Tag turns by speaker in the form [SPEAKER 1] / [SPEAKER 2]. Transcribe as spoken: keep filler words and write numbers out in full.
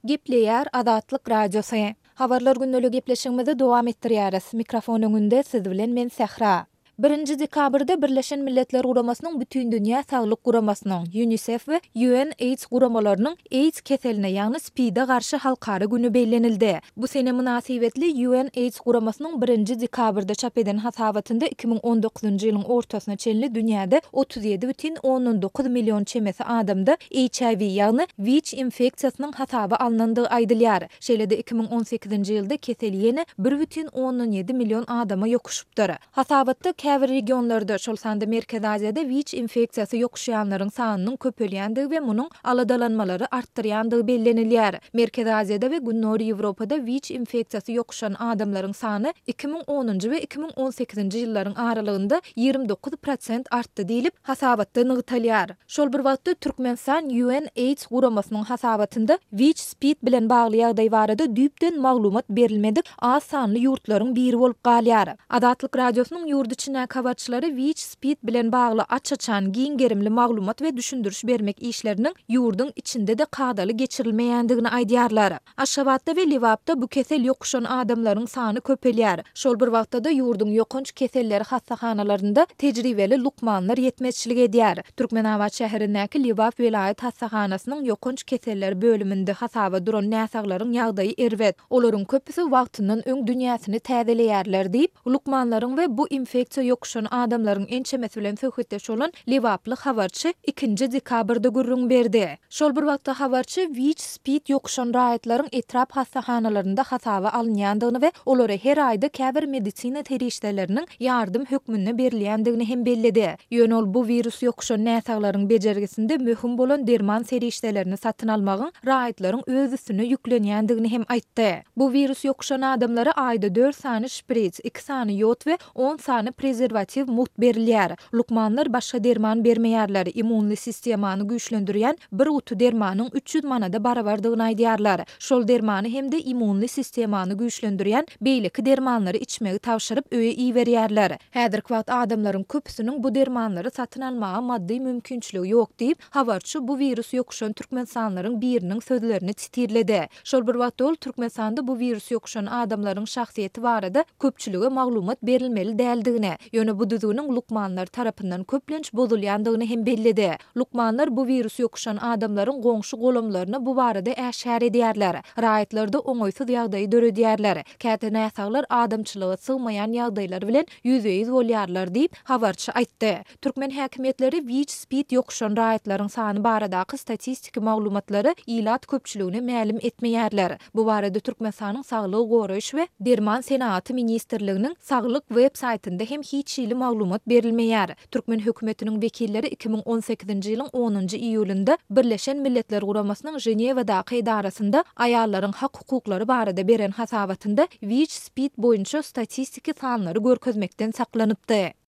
[SPEAKER 1] Gepleýär Azatlyk Radiosu. Habarlar günnäli gepleşigimizi dowam etdirýäris. Mikrofon öňünde siz bilen men Sehra. birinji dekabrda Birleşen Milletler Guramasynyň bütün dünýä saglyk guramasynyň UNICEF we U N AIDS guramalarynyň AIDS keseline ýagny S P I D-e garşy halkara günü bellenildi. Bu sene münasibetli U N AIDS guramasynyň birinji dekabrda çap eden hasabatynda iki bin on dokuzunji ýylyň ortasyna çenli dünýäde otuz ýedi бүтүn on dokuz million çemesi adamda H I V ýagny W I C infeksiýasynyň hasaby alınandygy aýdylýar. Şeýlede iki bin on sekizinji ýylda kesel ýene bir бүтүn on ýedi million adama ýokuşupdyr. Hasabatda käbir regionlarda, şol sanda Merkez Aziýada W I C infeksiýasy ýokuşýanlaryň sanynyň köpelýändiги we munyň aladalanmalary artdyrýandygy bellenilýär. Merkez Aziýada we Günnory Ýewropada W I C infeksiýasy ýokuşan adamlaryň sany iki bin onunji we iki bin on sekizinji ýyllaryň aralygynda ýygrimi dokuz prosent artdy diýilip hasabatda nygytalýar. Şol bir wagtda Türkmenistan U N AIDS guramasynyň hasabatynda W I C S P I D bilen bagly ýagdaý barada düýpden maglumat berilmedik az sanly ýurtlaryň biri bolup galýar. Azatlyk Radiosynyň ýurt içine kabarçylary W I C S P I D bilen bagly açaçan giň gerimli maglumat we düşündürüş bermek işleriniň ýurduň içinde de kadaly geçirilmeýändigini aýdýarlar. Aşgabatda we Liwapda bu kesel ýokuşan adamlaryň sany köpelýär. Şol bir wagtda da ýurduň ýokunç keselleri hassahanalarynda tejribeli lukmanlar ýetmezçilik edýär. Türkmenabad şäherindäki Liwap welaýat hassahanasynyň ýokunç keseller bölüminde hasaba duran näsaklaryň ýagdaýy erwet. Olaryň köpüsi wagtyndan öň dünýäsini täzelleýärler diýip lukmanlaryň we bu infeksiýa ýokuşan adamlaryň ençemesi bilen söhbetdeş bolan Liwaply habarçy ikinji dekabrda gürrüň berdi. Şol bir wagtda habarçy W I C S P I D ýokuşan raýatlaryň etrap hassahanalarynda hasaba alınýandygyny we olary her aýda käbir medisina terişleriniň ýardym hökmünde berilýändigini hem belledi. Ýöne ol bu virus ýokuşan näsaklaryň bejergisinde möhüm bolan derman serişlerini satyn almagyň raýatlaryň öz üstüne ýüklenýändigini hem aýtdy. Bu virus ýokuşan adamlara aýda dört sany şpritz, iki sany ýod we on sany prezervativ mut berilýär. Lukmanlar başga derman bermeýärler. Immunly sistemany güýçlendirýän bir utu dermanyň üç ýüz manada barabardygyny aýdýarlar. Şol dermany hem de immunly sistemany güýçlendirýän beýleki dermanlary içmegi tawşyryp öýe iýberýärler. Häzirki wagt adamlaryň köpüsiniň bu dermanlary satyn almaga maddi mümkinçiligi ýok diýip habarçy bu virus ýokuşan türkmensanlaryň biriniň sözlerini titirledi. Şol bir wagt ol Türkmenistanda bu virus ýokuşan adamlaryň şahsiýeti barada köpçülige maglumat berilmeli däldigine, ýöne bu düzgüniň lukmanlar tarapyndan köplenç bozulýandygyny hem belledi. Lukmanlar bu virus ýokuşan adamlaryň goňşy golamlaryna bu barada äşär edýärler. Raýatlarda oňoýsuz ýagdaý döredýärler. Käte näsaglar adamçylyga sygmaýan ýagdaýlar bilen ýüze ýüz bolýarlar diýip habarçy aýtdy. Türkmen häkimetleri W I C S P I D ýokuşan raýatlaryň sany baradaky statistiki maglumatlary ilat köpçüligine ma'lum etmeýärler. Bu barada Türkmenistanyň Saglyk goraýyş we Derman Senaty ministrliginiň saglyk web saytynda hem hiç ýyly maglumat berilmeýär. Türkmen hökümetiniň wekilleri iki bin on sekizinji ýylyň onunji iýulynda Birleşen Milletler Guramasynyň Jenewadaky edarasynda aýallaryň hak hukuklary barada beren hasabatynda W I C S P I D boýunça statistiki sanlary görkezmekden saklanypdy.